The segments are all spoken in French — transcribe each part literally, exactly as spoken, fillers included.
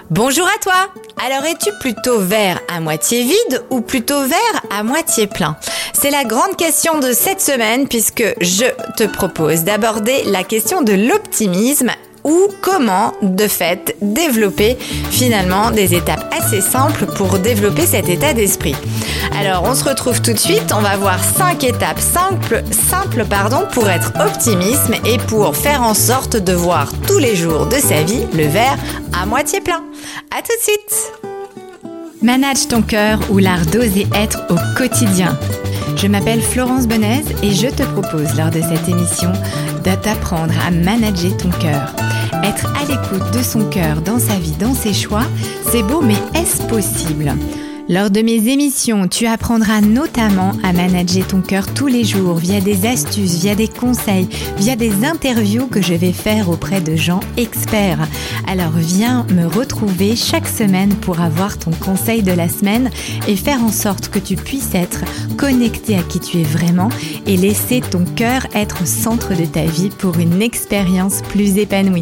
Bonjour à toi! Alors es-tu plutôt verre à moitié vide ou plutôt verre à moitié plein? C'est la grande question de cette semaine puisque je te propose d'aborder la question de l'optimisme ou comment, de fait, développer finalement des étapes assez simples pour développer cet état d'esprit. Alors, on se retrouve tout de suite, on va voir cinq étapes simples, simples pardon, pour être optimiste et pour faire en sorte de voir tous les jours de sa vie le verre à moitié plein. À tout de suite! Manage ton cœur ou l'art d'oser être au quotidien. Je m'appelle Florence Benez et je te propose lors de cette émission de t'apprendre à manager ton cœur. Être à l'écoute de son cœur dans sa vie, dans ses choix, c'est beau, mais est-ce possible ? Lors de mes émissions, tu apprendras notamment à manager ton cœur tous les jours via des astuces, via des conseils, via des interviews que je vais faire auprès de gens experts. Alors viens me retrouver chaque semaine pour avoir ton conseil de la semaine et faire en sorte que tu puisses être connecté à qui tu es vraiment et laisser ton cœur être au centre de ta vie pour une expérience plus épanouie.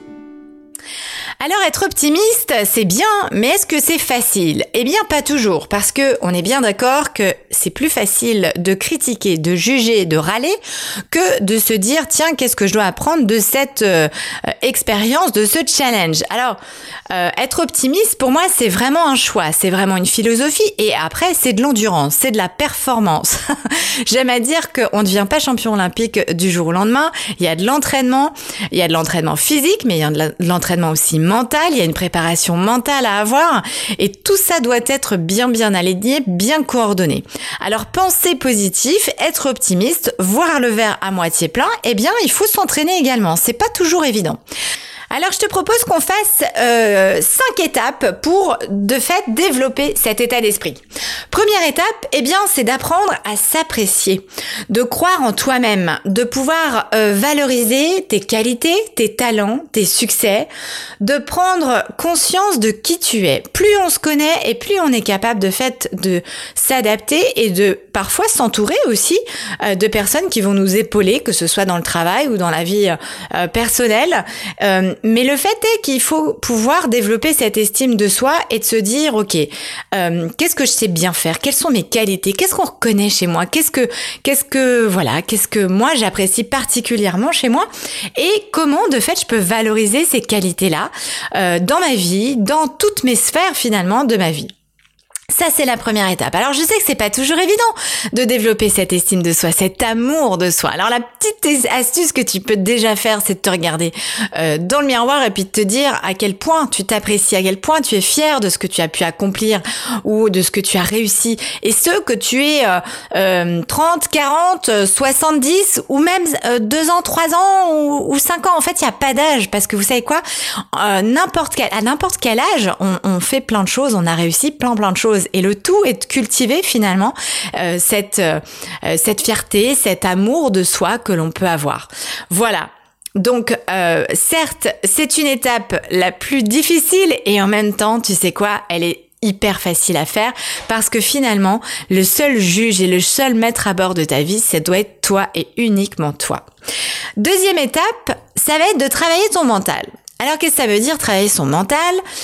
Alors être optimiste, c'est bien, mais est-ce que c'est facile ? Eh bien pas toujours, parce que on est bien d'accord que c'est plus facile de critiquer, de juger, de râler, que de se dire tiens, qu'est-ce que je dois apprendre de cette euh, expérience, de ce challenge. Alors euh, être optimiste, pour moi, c'est vraiment un choix, c'est vraiment une philosophie, et après c'est de l'endurance, c'est de la performance. J'aime à dire qu'on ne devient pas champion olympique du jour au lendemain. Il y a de l'entraînement, il y a de l'entraînement physique, mais il y a de l'entraînement aussi mental. Il y a une préparation mentale à avoir et tout ça doit être bien bien aligné, bien coordonné. Alors penser positif, être optimiste, voir le verre à moitié plein, eh bien il faut s'entraîner également. C'est pas toujours évident. Alors, je te propose qu'on fasse euh, cinq étapes pour, de fait, développer cet état d'esprit. Première étape, eh bien, c'est d'apprendre à s'apprécier, de croire en toi-même, de pouvoir euh, valoriser tes qualités, tes talents, tes succès, de prendre conscience de qui tu es. Plus on se connaît et plus on est capable, de fait, de s'adapter et de parfois s'entourer aussi euh, de personnes qui vont nous épauler, que ce soit dans le travail ou dans la vie euh, personnelle. Euh, Mais le fait est qu'il faut pouvoir développer cette estime de soi et de se dire, ok, euh, qu'est-ce que je sais bien faire ? Quelles sont mes qualités ? Qu'est-ce qu'on reconnaît chez moi ? Qu'est-ce que, qu'est-ce que, voilà, qu'est-ce que moi j'apprécie particulièrement chez moi ? Et comment, de fait, je peux valoriser ces qualités-là euh, dans ma vie, dans toutes mes sphères finalement de ma vie. Ça, c'est la première étape. Alors, je sais que c'est pas toujours évident de développer cette estime de soi, cet amour de soi. Alors, la petite astuce que tu peux déjà faire, c'est de te regarder euh, dans le miroir et puis de te dire à quel point tu t'apprécies, à quel point tu es fier de ce que tu as pu accomplir ou de ce que tu as réussi. Et ce, que tu aies euh, euh, trente, quarante, soixante-dix ou même euh, deux ans, trois ans ou, ou cinq ans. En fait, il n'y a pas d'âge parce que vous savez quoi ? euh, n'importe quel, à n'importe quel âge, on, on fait plein de choses, on a réussi plein plein de choses. Et le tout est de cultiver finalement euh, cette euh, cette fierté, cet amour de soi que l'on peut avoir. Voilà. Donc, euh, certes, c'est une étape la plus difficile et en même temps, tu sais quoi, elle est hyper facile à faire parce que finalement, le seul juge et le seul maître à bord de ta vie, ça doit être toi et uniquement toi. Deuxième étape, ça va être de travailler ton mental. Alors, qu'est-ce que ça veut dire travailler son mental ?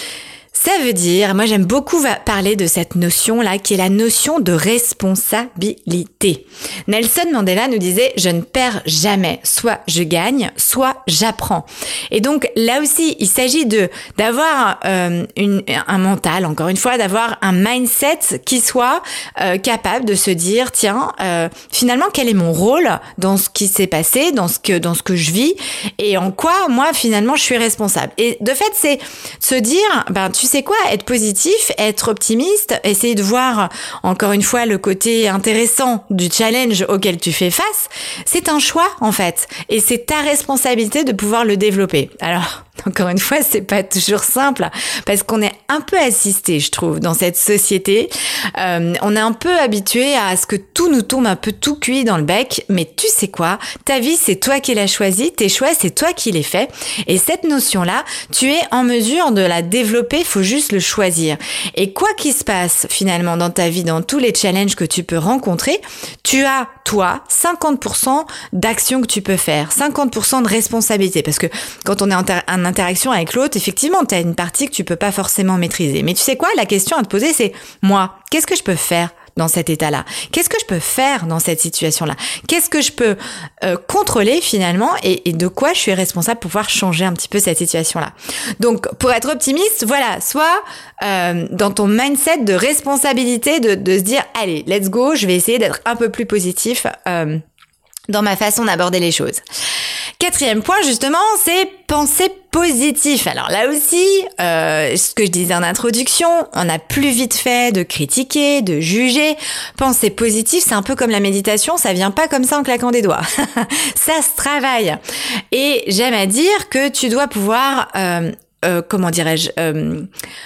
Ça veut dire, moi j'aime beaucoup parler de cette notion-là qui est la notion de responsabilité. Nelson Mandela nous disait « Je ne perds jamais, soit je gagne, soit j'apprends ». Et donc là aussi, il s'agit de d'avoir euh, une, un mental, encore une fois, d'avoir un mindset qui soit euh, capable de se dire « Tiens, euh, finalement, quel est mon rôle dans ce qui s'est passé, dans ce que dans ce que je vis et en quoi, moi, finalement, je suis responsable ». Et de fait, c'est se dire, ben tu sais quoi, être positif, être optimiste, essayer de voir encore une fois le côté intéressant du challenge auquel tu fais face, c'est un choix en fait et c'est ta responsabilité de pouvoir le développer. Alors encore une fois, c'est pas toujours simple parce qu'on est un peu assisté, je trouve, dans cette société. Euh, on est un peu habitué à ce que tout nous tombe un peu tout cuit dans le bec. Mais tu sais quoi ? Ta vie, c'est toi qui l'as choisie. Tes choix, c'est toi qui les fais. Et cette notion-là, tu es en mesure de la développer. Faut faut juste le choisir. Et quoi qu'il se passe finalement dans ta vie, dans tous les challenges que tu peux rencontrer, tu as, toi, cinquante pour cent d'actions que tu peux faire, cinquante pour cent de responsabilité. Parce que quand on est en, ter- en interaction avec l'autre, effectivement, tu as une partie que tu peux pas forcément maîtriser. Mais tu sais quoi, la question à te poser, c'est moi, qu'est-ce que je peux faire dans cet état-là? Qu'est-ce que je peux faire dans cette situation-là? Qu'est-ce que je peux euh, contrôler finalement et, et de quoi je suis responsable pour pouvoir changer un petit peu cette situation-là? Donc, pour être optimiste, voilà, soit euh, dans ton mindset de responsabilité, de, de se dire, allez, let's go, je vais essayer d'être un peu plus positif euh, dans ma façon d'aborder les choses. Quatrième point, justement, c'est penser positif. Alors là aussi, euh, ce que je disais en introduction, on a plus vite fait de critiquer, de juger. Penser positif, c'est un peu comme la méditation, ça vient pas comme ça en claquant des doigts. Ça se travaille. Et j'aime à dire que tu dois pouvoir, euh, euh, comment dirais-je, euh,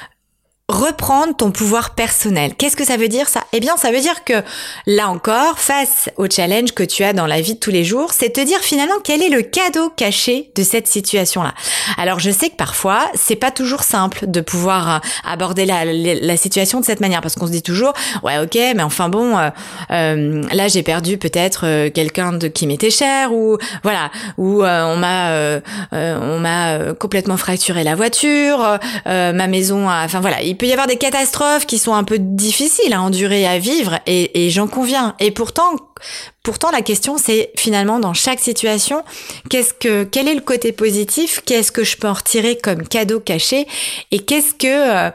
reprendre ton pouvoir personnel. Qu'est-ce que ça veut dire ça? Eh bien, ça veut dire que là encore, face au challenge que tu as dans la vie de tous les jours, c'est te dire finalement quel est le cadeau caché de cette situation-là. Alors, je sais que parfois, c'est pas toujours simple de pouvoir aborder la, la, la situation de cette manière parce qu'on se dit toujours, ouais, ok, mais enfin bon, euh, euh, là j'ai perdu peut-être euh, quelqu'un de qui m'était cher ou voilà, ou euh, on m'a, euh, euh, on m'a complètement fracturé la voiture, euh, ma maison, a, enfin voilà. Il peut y avoir des catastrophes qui sont un peu difficiles à endurer, à vivre, et, et j'en conviens. Et pourtant, pourtant, la question, c'est finalement dans chaque situation, qu'est-ce que, quel est le côté positif, qu'est-ce que je peux en retirer comme cadeau caché, et qu'est-ce que, euh,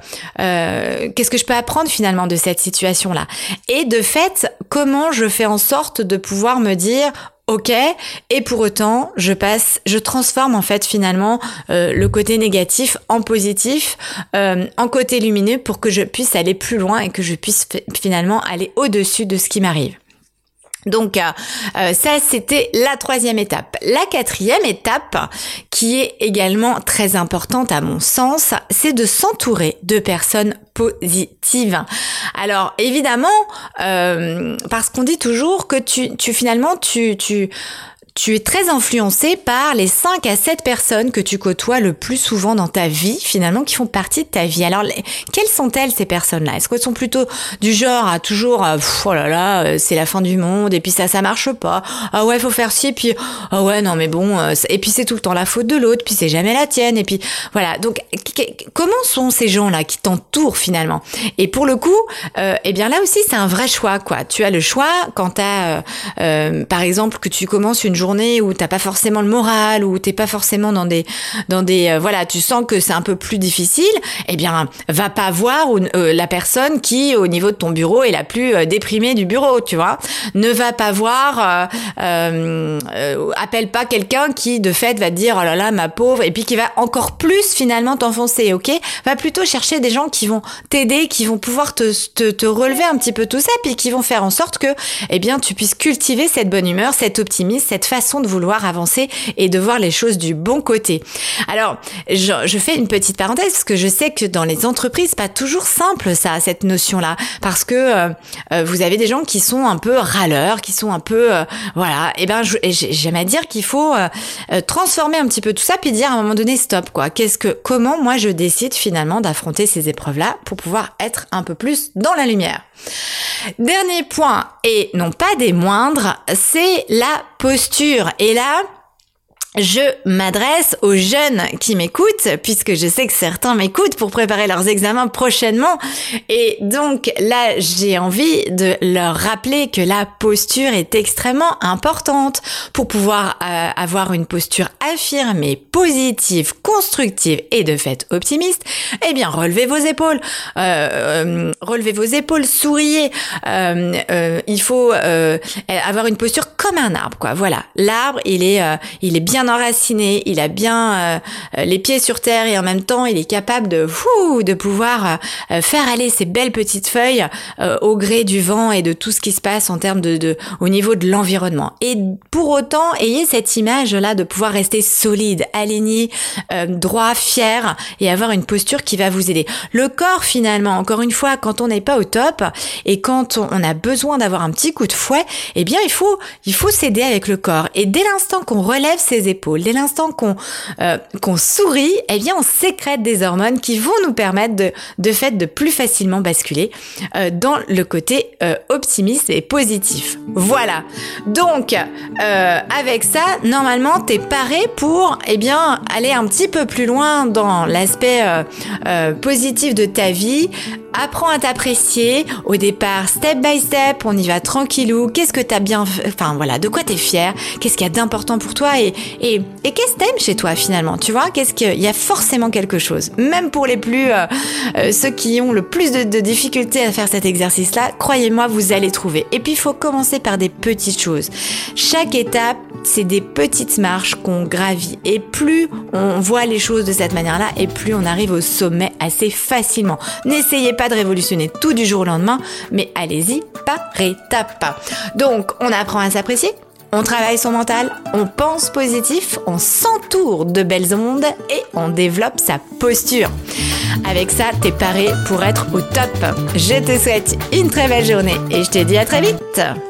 euh, qu'est-ce que je peux apprendre finalement de cette situation-là. Et de fait, comment je fais en sorte de pouvoir me dire, ok, et pour autant, je passe, je transforme en fait finalement euh, le côté négatif en positif, euh, en côté lumineux pour que je puisse aller plus loin et que je puisse f- finalement aller au-dessus de ce qui m'arrive. Donc euh, ça, c'était la troisième étape. La quatrième étape, qui est également très importante à mon sens, c'est de s'entourer de personnes positives. Alors évidemment, euh, parce qu'on dit toujours que tu, tu finalement, tu, tu tu es très influencé par les cinq à sept personnes que tu côtoies le plus souvent dans ta vie, finalement, qui font partie de ta vie. Alors, les, quelles sont-elles, ces personnes-là? Est-ce qu'elles sont plutôt du genre à toujours, euh, pff, oh là là, euh, c'est la fin du monde, et puis ça, ça marche pas. Ah ouais, faut faire ci, puis, ah ouais, non, mais bon, euh, et puis c'est tout le temps la faute de l'autre, puis c'est jamais la tienne, et puis, voilà. Donc, comment sont ces gens-là qui t'entourent, finalement? Et pour le coup, euh, eh bien, là aussi, c'est un vrai choix, quoi. Tu as le choix quand t'as, euh, euh, par exemple, que tu commences une journée où t'as pas forcément le moral, où t'es pas forcément dans des, dans des, euh, voilà, tu sens que c'est un peu plus difficile, eh bien, va pas voir ou, euh, la personne qui, au niveau de ton bureau, est la plus euh, déprimée du bureau, tu vois. Ne va pas voir, euh, euh, euh, appelle pas quelqu'un qui, de fait, va te dire, oh là là, ma pauvre, et puis qui va encore plus, finalement, t'enfoncer, ok? Va plutôt chercher des gens qui vont t'aider, qui vont pouvoir te, te, te relever un petit peu tout ça, puis qui vont faire en sorte que, eh bien, tu puisses cultiver cette bonne humeur, cet optimisme, cette façon de vouloir avancer et de voir les choses du bon côté. Alors, je, je fais une petite parenthèse parce que je sais que dans les entreprises, c'est pas toujours simple ça, cette notion-là, parce que euh, vous avez des gens qui sont un peu râleurs, qui sont un peu, euh, voilà. Et ben, je, j'aime à dire qu'il faut euh, transformer un petit peu tout ça, puis dire à un moment donné stop, quoi. Qu'est-ce que, comment moi je décide finalement d'affronter ces épreuves-là pour pouvoir être un peu plus dans la lumière. Dernier point, et non pas des moindres, c'est la posture. Et là, je m'adresse aux jeunes qui m'écoutent, puisque je sais que certains m'écoutent pour préparer leurs examens prochainement. Et donc là, j'ai envie de leur rappeler que la posture est extrêmement importante pour pouvoir euh, avoir une posture affirmée, positive, constructive et de fait optimiste. Eh bien, relevez vos épaules, euh, euh, relevez vos épaules, souriez. Euh, euh, il faut euh, avoir une posture comme un arbre, quoi. Voilà, l'arbre, il est, euh, il est bien enraciné, il a bien euh, les pieds sur terre et en même temps il est capable de fou, de pouvoir euh, faire aller ses belles petites feuilles euh, au gré du vent et de tout ce qui se passe en termes de, de au niveau de l'environnement. Et pour autant, ayez cette image là de pouvoir rester solide, aligné, euh, droit, fier et avoir une posture qui va vous aider. Le corps finalement, encore une fois, quand on n'est pas au top et quand on a besoin d'avoir un petit coup de fouet, eh bien il faut il faut s'aider avec le corps. Et dès l'instant qu'on relève ses épaules, épaules. Dès l'instant qu'on euh, qu'on sourit, eh bien on sécrète des hormones qui vont nous permettre de, de fait de plus facilement basculer euh, dans le côté euh, optimiste et positif. Voilà. Donc euh, avec ça, normalement t'es paré pour eh bien aller un petit peu plus loin dans l'aspect euh, euh, positif de ta vie. Apprends à t'apprécier. Au départ, step by step, on y va tranquillou. Qu'est-ce que t'as bien fait? Enfin voilà, de quoi t'es fier? Qu'est-ce qu'il y a d'important pour toi? Et, et, et qu'est-ce que t'aimes chez toi finalement? Tu vois, qu'est-ce qu'il y a forcément quelque chose. Même pour les plus, euh, euh, ceux qui ont le plus de, de difficultés à faire cet exercice-là, croyez-moi, vous allez trouver. Et puis il faut commencer par des petites choses. Chaque étape, c'est des petites marches qu'on gravit. Et plus on voit les choses de cette manière-là, et plus on arrive au sommet assez facilement. N'essayez pas de révolutionner tout du jour au lendemain, mais allez-y par étapes. Donc, on apprend à s'apprécier, on travaille son mental, on pense positif, on s'entoure de belles ondes et on développe sa posture. Avec ça, t'es paré pour être au top. Je te souhaite une très belle journée et je te dis à très vite.